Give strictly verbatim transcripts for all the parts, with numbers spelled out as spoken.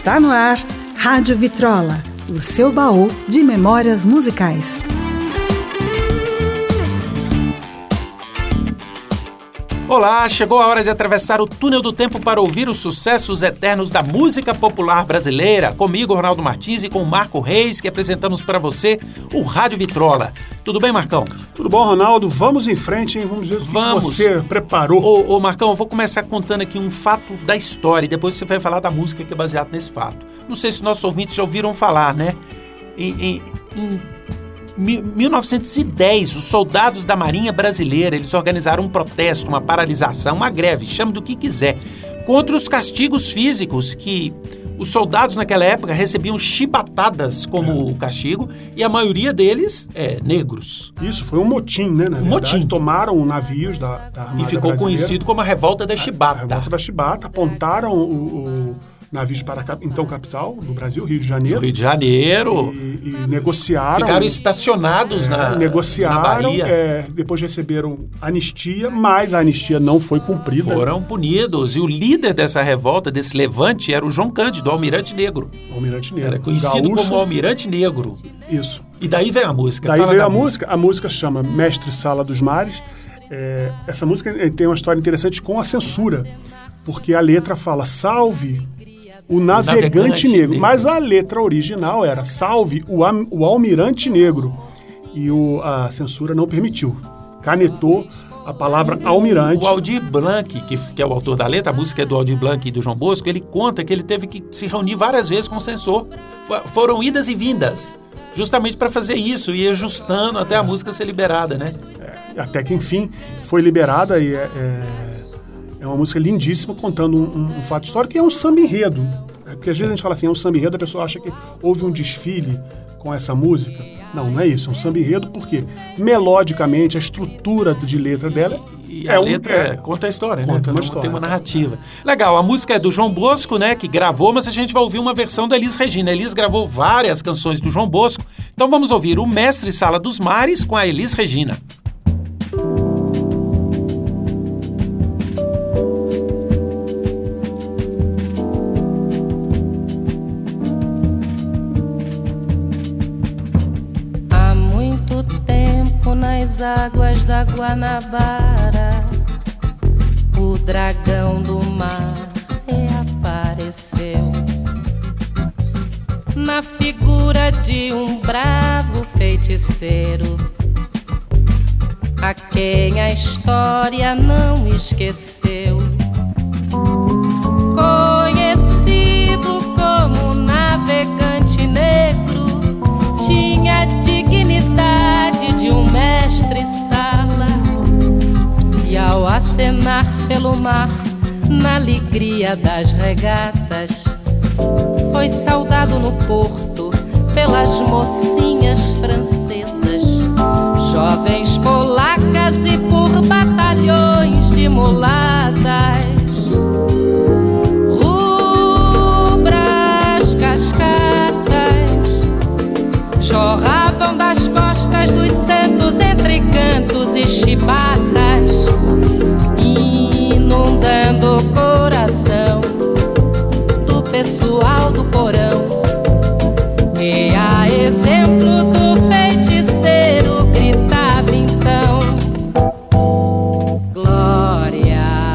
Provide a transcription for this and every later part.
Está no ar, Rádio Vitrola, o seu baú de memórias musicais. Olá, chegou a hora de atravessar o túnel do tempo para ouvir os sucessos eternos da música popular brasileira. Comigo, Ronaldo Martins, e com o Marco Reis, que apresentamos para você o Rádio Vitrola. Tudo bem, Marcão? Tudo bom, Ronaldo? Vamos em frente, hein? Vamos ver o que Vamos. você preparou. Ô, ô, Marcão, eu vou começar contando aqui um fato da história e depois você vai falar da música que é baseada nesse fato. Não sei se nossos ouvintes já ouviram falar, né? Em... em, em mil novecentos e dez, os soldados da Marinha Brasileira, eles organizaram um protesto, uma paralisação, uma greve, chame do que quiser, contra os castigos físicos que os soldados naquela época recebiam chibatadas como é. castigo, e a maioria deles é negros. Isso, foi um motim, né? Na um verdade, motim. Tomaram navios da, da Armada E ficou brasileira, conhecido como a Revolta da Chibata. A, a Revolta da Chibata, apontaram o... o navios para a então capital do Brasil, Rio de Janeiro. Rio de Janeiro. E, e negociaram. Ficaram estacionados é, na, negociaram, na Bahia. É, depois receberam anistia, mas a anistia não foi cumprida. Foram punidos. E o líder dessa revolta, desse levante, era o João Cândido, o Almirante Negro. O Almirante Negro. Era conhecido Gaúcho, como Almirante Negro. Isso. E daí veio a música. Daí Fala veio a música. música. A música chama Mestre Sala dos Mares. É, essa música tem uma história interessante com a censura, porque a letra fala salve o navegante, o navegante negro. negro, mas a letra original era salve o, am, o almirante negro, e o, a censura não permitiu, canetou a palavra o, almirante. O Aldir Blanc, que, que é o autor da letra, a música é do Aldir Blanc e do João Bosco, ele conta que ele teve que se reunir várias vezes com o censor, foram idas e vindas, justamente para fazer isso, e ajustando até a música ser liberada, né? É, até que enfim foi liberada, e é, é... É uma música lindíssima, contando um, um, um fato histórico, e é um samba-enredo. É, porque às vezes a gente fala assim, é um samba-enredo, a pessoa acha que houve um desfile com essa música. Não, não é isso. É um samba-enredo porque, melodicamente, a estrutura de letra dela... E a é letra um, é, conta a história, conta né? Uma história, tem uma narrativa. Legal, a música é do João Bosco, né? Que gravou, mas a gente vai ouvir uma versão da Elis Regina. A Elis gravou várias canções do João Bosco. Então vamos ouvir o Mestre Sala dos Mares com a Elis Regina. Nas águas da Guanabara, o dragão do mar reapareceu na figura de um bravo feiticeiro, a quem a história não esqueceu. Conhecido como navegante negro, tinha a dignidade de um mestre-sala, e ao acenar pelo mar, na alegria das regatas, foi saudado no porto pelas mocinhas francesas, jovens polacas, e por batalhões de mulatas. Rubras cascatas jorravam das costas dos santos entre cantos e chibatas, inundando o coração do pessoal do porão. E a exemplo do feiticeiro gritava então: glória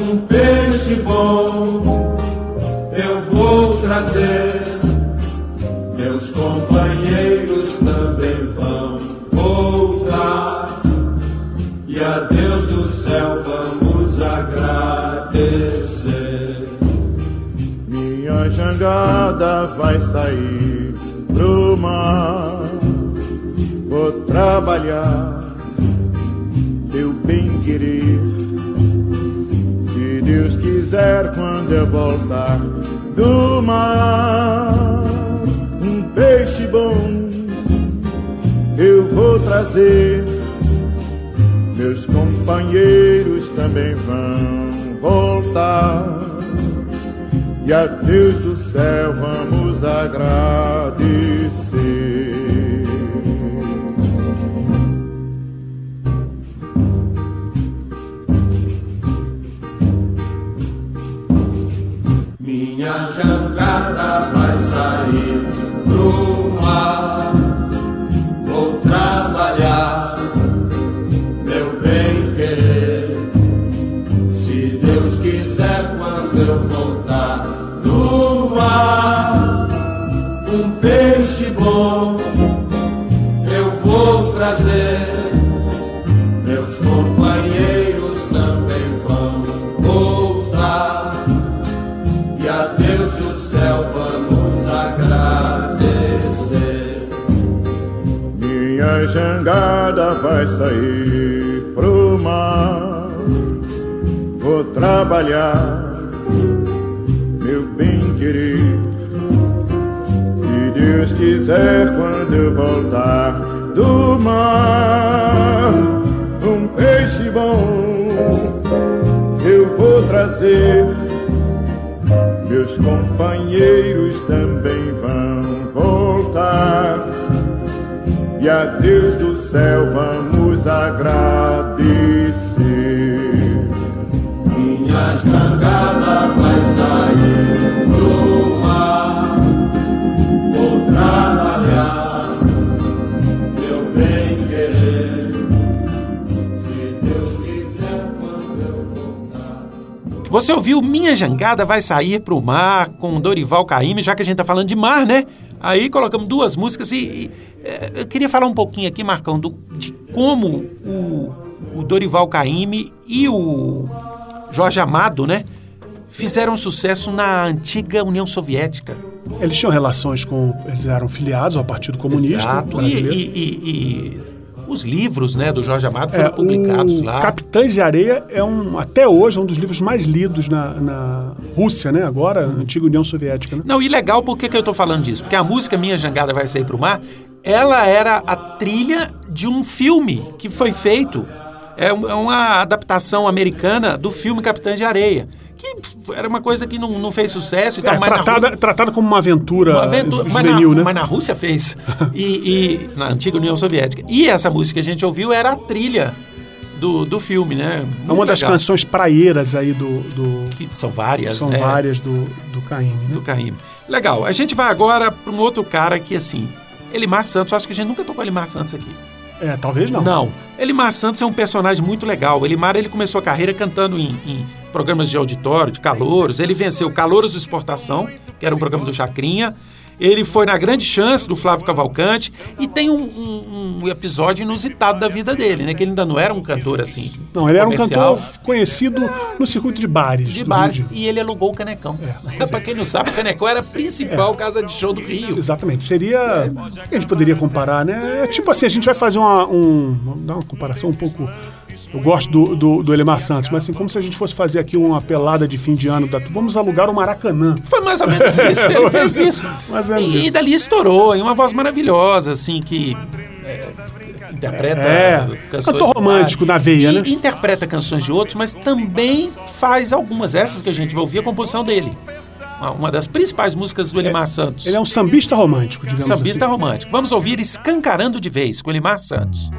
um peixe bom eu vou trazer. Meus companheiros também vão voltar, e a Deus do céu vamos agradecer. Minha jangada vai sair pro mar, vou trabalhar, meu bem querer. Se Deus quiser, quando eu voltar do mar, um peixe bom eu vou trazer. Meus companheiros também vão voltar, e a Deus do céu vamos agradecer. Minha jangada vai sair pro mar, vou trabalhar, meu bem querer. Se Deus quiser, quando eu voltar do mar, um peixe bom eu vou trazer. Meus companheiros também vão voltar, e a Deus do céu vamos agradecer. Minha jangada vai sair pro mar, vou trabalhar, meu bem querer. Se Deus quiser, quando eu voltar do mar, um peixe bom eu vou trazer. Meus companheiros também vão voltar, e a Deus do céu vamos agradecer. Minha jangada vai sair pro mar, vou trabalhar, meu bem querer. Se Deus quiser, quando eu voltar. Você ouviu Minha Jangada Vai Sair Pro Mar, com Dorival Caymmi, já que a gente tá falando de mar, né? Aí colocamos duas músicas e, e eu queria falar um pouquinho aqui, Marcão, do, de como o, o Dorival Caymmi e o Jorge Amado, né, fizeram sucesso na antiga União Soviética. Eles tinham relações com... Eles eram filiados ao Partido Comunista Exato. Brasileiro. E, e, e, e os livros, né, do Jorge Amado foram é, publicados lá. Capitães de Areia é um, até hoje, um dos livros mais lidos na, na Rússia, né? Agora, a antiga União Soviética, né? Não, e legal, por que, que eu tô falando disso? Porque a música Minha Jangada Vai Sair Pro Mar, ela era a trilha de um filme que foi feito, é uma adaptação americana do filme Capitães de Areia, que era uma coisa que não, não fez sucesso. E é, tal, tratada, na... tratada como uma aventura, uma aventura juvenil, mas na, né? Mas na Rússia fez, e, e na antiga União Soviética. E essa música que a gente ouviu era a trilha do, do filme, né? Muito é uma das legal. canções praieiras aí do... do que são várias, São né? várias do, do Caymmi, né? Do Caymmi. Legal. A gente vai agora para um outro cara que, assim, Elimar Santos. Acho que a gente nunca tocou Elimar Santos aqui. É, talvez não. Não. Elimar Santos é um personagem muito legal. Elimar, ele começou a carreira cantando em, em programas de auditório, de calouros. Ele venceu Calouros de Exportação, que era um programa do Chacrinha. Ele foi na Grande Chance do Flávio Cavalcante. E tem um, um, um episódio inusitado da vida dele, né? Que ele ainda não era um cantor assim. Não, ele comercial. Era um cantor conhecido no circuito de bares. De bares. E ele alugou o Canecão. É, pra quem não sabe, o Canecão era a principal é. casa de show do Rio. Exatamente. Seria... É. A gente poderia comparar, né? É tipo assim, a gente vai fazer uma... Um, dar uma comparação um pouco... Eu gosto do, do, do Elimar Santos, mas assim, como se a gente fosse fazer aqui uma pelada de fim de ano, da, vamos alugar o Maracanã. Foi mais ou menos isso, ele fez isso. Mais ou menos e, isso. E dali estourou, em uma voz maravilhosa, assim, que é, interpreta... É, cantor romântico na veia, e né? interpreta canções de outros, mas também faz algumas, essas que a gente vai ouvir, a composição dele. Uma das principais músicas do Elimar é, Santos. Ele é um sambista romântico, digamos sambista assim. Sambista romântico. Vamos ouvir Escancarando de Vez, com Elimar Santos.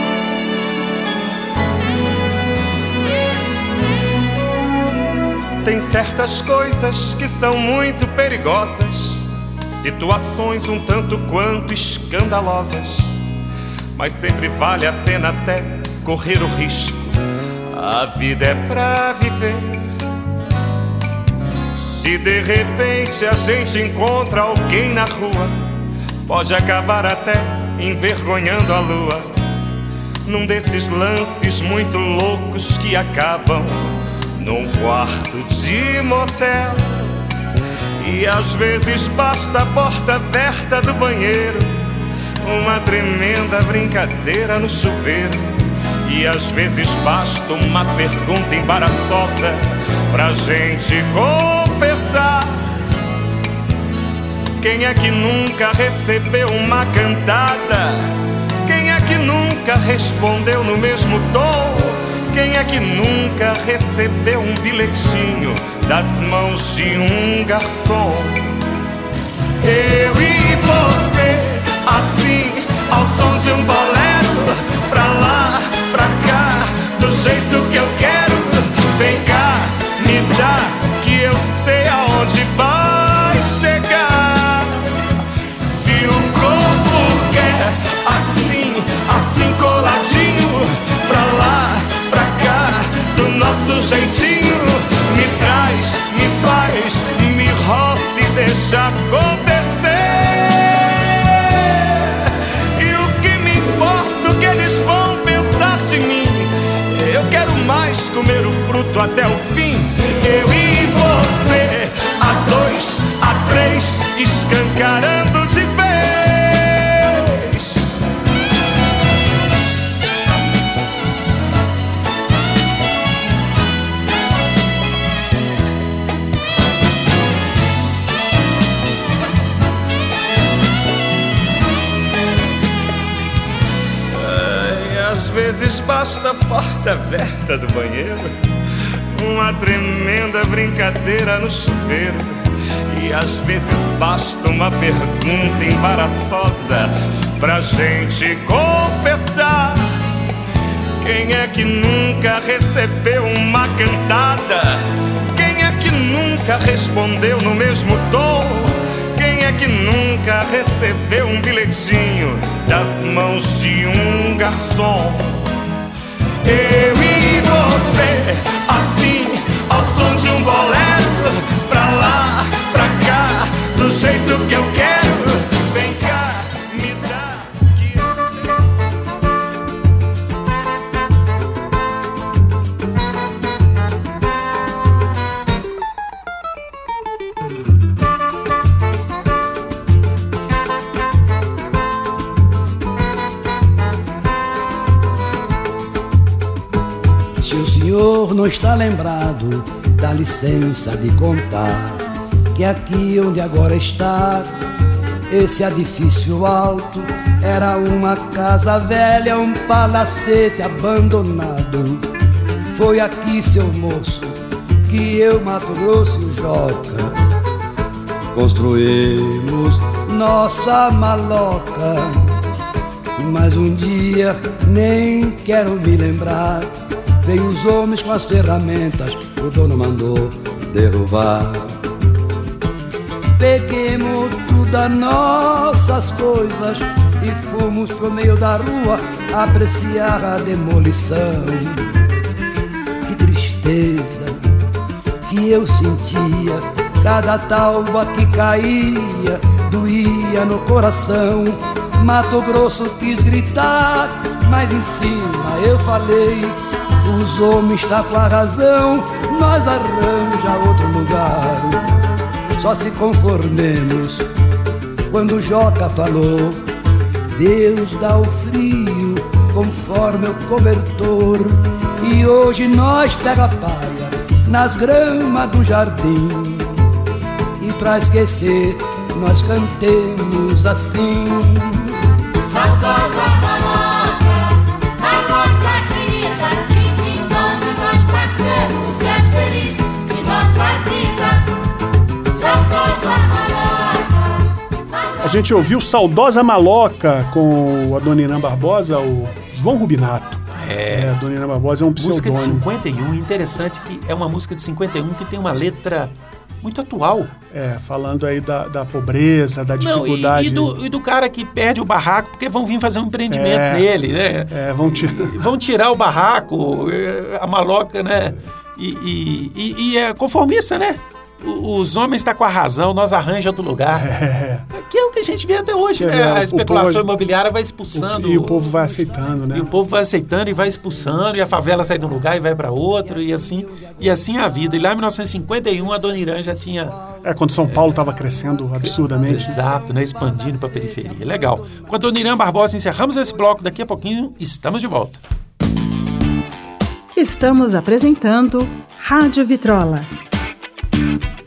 Tem Tem certas coisas que são muito perigosas, situações um tanto quanto escandalosas, mas sempre vale a pena até correr o risco. A vida é pra viver. Se de repente a gente encontra alguém na rua, pode acabar até envergonhando a lua, num desses lances muito loucos que acabam num quarto de motel. E às vezes basta a porta aberta do banheiro, uma tremenda brincadeira no chuveiro. E às vezes basta uma pergunta embaraçosa pra gente confessar. Quem é que nunca recebeu uma cantada? Quem é que nunca respondeu no mesmo tom? Quem é que nunca recebeu um bilhetinho das mãos de um garçom? Eu e você, assim, ao som de um bolero, pra lá, pra cá, do jeito que eu quero. Vem cá, me dá, que eu sei aonde vai chegar. Se o corpo quer, assim, assim coladinho, pra lá, pra cá, do nosso jeitinho, me traz, me faz, me roça e deixa acontecer. E o que me importa, o que eles vão pensar de mim? Eu quero mais comer o fruto até o fim. Eu e você, a dois, a três, escancarando de vez. Às vezes basta a porta aberta do banheiro, uma tremenda brincadeira no chuveiro. E às vezes basta uma pergunta embaraçosa pra gente confessar. Quem é que nunca recebeu uma cantada? Quem é que nunca respondeu no mesmo tom? Quem é que nunca recebeu um bilhetinho das mãos de um garçom? Eu e você, assim, ao som de um bolero, pra lá, pra cá, do jeito que eu quero. Vem cá, me dá, que eu Se o senhor não está lembrado, dá licença de contar que aqui onde agora está, esse edifício alto, era uma casa velha, um palacete abandonado. Foi aqui, seu moço, que eu, Mato Grosso e o Joca construímos nossa maloca. Mas um dia, nem quero me lembrar, veio os homens com as ferramentas, o dono mandou derrubar. Peguemos todas nossas coisas e fomos pro meio da rua apreciar a demolição. Que tristeza que eu sentia, cada talva que caía doía no coração. Mato Grosso quis gritar, mas em cima eu falei: os homens tá com a razão, nós arranja outro lugar. Só se conformemos quando o Joca falou: Deus dá o frio conforme o cobertor. E hoje nós pega a palha nas gramas do jardim, e pra esquecer nós cantemos assim: saudosa maloca, maloca querida, de onde nós passemos e és feliz de nossa vida. Saudosa maloca. A gente ouviu Saudosa Maloca com o Adoniran Barbosa, o João Rubinato. É, é Dona Irã Barbosa é um música pseudônimo. de cinquenta e um, interessante que é uma música de cinquenta e um que tem uma letra muito atual. É, falando aí da, da pobreza, da Não, dificuldade. e, e, do, e do cara que perde o barraco porque vão vir fazer um empreendimento É, nele, né? É, vão tirar. Vão tirar o barraco, a maloca, né? E, e, e, e é conformista, né? Os homens estão tá com a razão, nós arranjamos outro lugar. É. Que é o que a gente vê até hoje, É, né? A o especulação povo- imobiliária vai expulsando. E o povo vai aceitando, né? E o povo vai aceitando e vai expulsando, e a favela sai de um lugar e vai para outro, e assim, e assim é a vida. E lá em mil novecentos e cinquenta e um, a Dona Irã já tinha... É, quando São Paulo estava crescendo absurdamente. Exato, né? Expandindo para a periferia. Legal. Com a Dona Irã Barbosa encerramos esse bloco. Daqui a pouquinho estamos de volta. Estamos apresentando Rádio Vitrola.